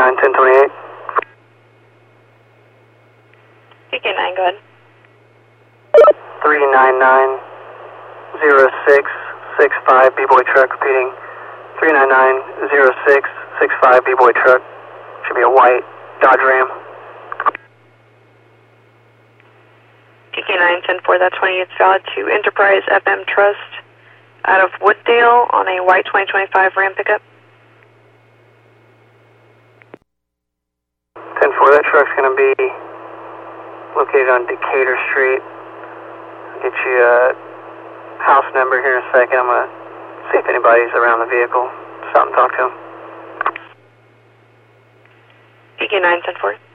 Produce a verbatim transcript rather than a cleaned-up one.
nine, ten twenty-eight. P K nine, go ahead. three nine nine zero six six five B-Boy truck, repeating. three nine nine zero six six five B-Boy truck. Should be a white Dodge Ram. P K nine, ten four, that twenty-eight is valid to Enterprise F M Trust out of Wooddale on a white twenty twenty-five Ram pickup. ten four, that truck's going to be located on Decatur Street. I'll get you a house number here in a second. I'm going to see if anybody's around the vehicle. Stop and talk to them. P K nine, ten four.